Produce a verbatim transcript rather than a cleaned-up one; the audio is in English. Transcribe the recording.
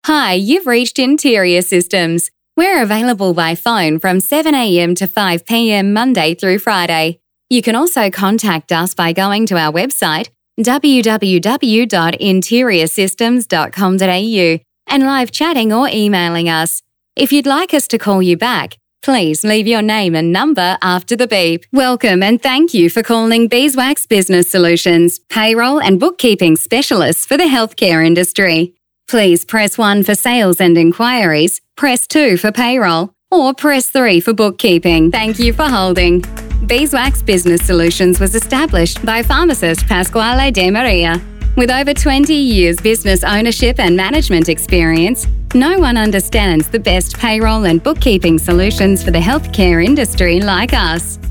Hi, you've reached Interior Systems. We're available by phone from seven a.m. to five p.m. Monday through Friday. You can also contact us by going to our website, w w w dot interior systems dot com dot a u, and live chatting or emailing us. If you'd like us to call you back, please leave your name and number after the beep. Welcome and thank you for calling Beeswax Business Solutions, payroll and bookkeeping specialists for the healthcare industry. Please press one for sales and inquiries, press two for payroll, or press three for bookkeeping. Thank you for holding. Beeswax Business Solutions was established by pharmacist Pasquale De Maria. With over twenty years business ownership and management experience, no one understands the best payroll and bookkeeping solutions for the healthcare industry like us.